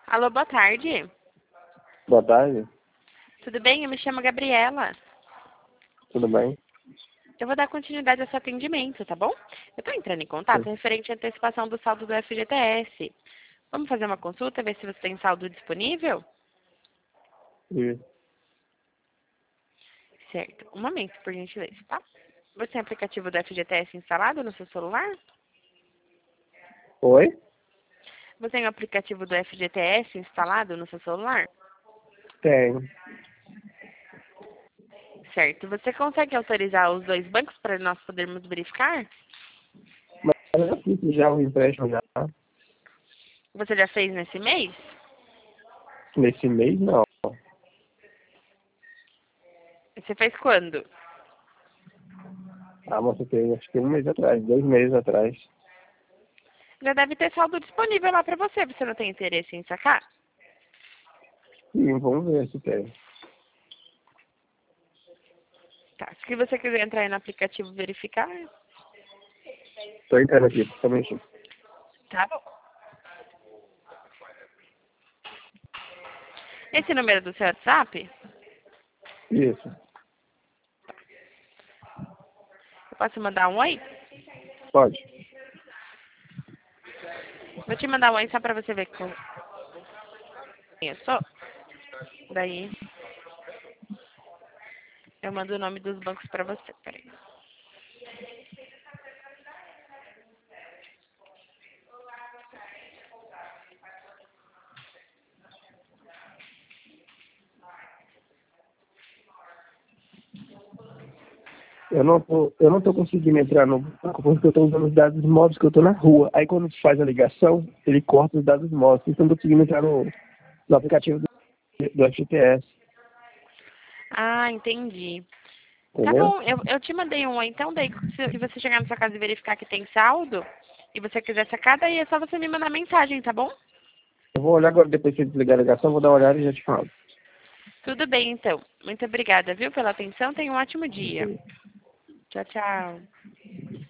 Alô, boa tarde. Boa tarde, Tudo bem? Eu me chamo Gabriela. tudo bem? Eu vou dar continuidade ao seu atendimento, tá bom? Eu estou entrando em contato Sim. referente à antecipação do saldo do FGTS. Vamos fazer uma consulta, ver se você tem saldo disponível? E- Certo. Um momento, por gentileza, tá? Você tem aplicativo do FGTS instalado no seu celular? Oi? Você tem o aplicativo do FGTS instalado no seu celular? Tenho. Certo. Você consegue autorizar os dois bancos para nós podermos verificar? Mas eu já fiz já o empréstimo já. Você já fez nesse mês? Nesse mês, não. Você fez quando? Ah, mas eu tenho acho que 1 mês atrás, 2 meses atrás. Já deve ter saldo disponível lá para você. Você não tem interesse em sacar? Sim, vamos ver se tem. Tá. Se você quiser entrar aí no aplicativo e verificar, Tô entrando aqui, somente. tá bom. Esse número do seu WhatsApp, Isso, eu posso mandar um oi? pode. Vou te mandar um oi só para você ver quem eu sou. Daí eu mando o nome dos bancos para você. Peraí. Eu não tô conseguindo entrar no banco porque eu tô usando os dados móveis que eu tô na rua. Aí quando faz a ligação, ele corta os dados móveis. Então eu não tô conseguindo entrar no aplicativo do FGTS, Ah, entendi. Tá entendeu? bom, eu te mandei um oi. Então, daí, se você chegar na sua casa e verificar que tem saldo, e você quiser sacar, daí é só você me mandar mensagem, tá bom? Eu vou olhar agora, depois que eu desligar a ligação, vou dar uma olhada e já te falo. Tudo bem, então. Muito obrigada, viu, pela atenção. Tenha um ótimo dia. Tchau, tchau.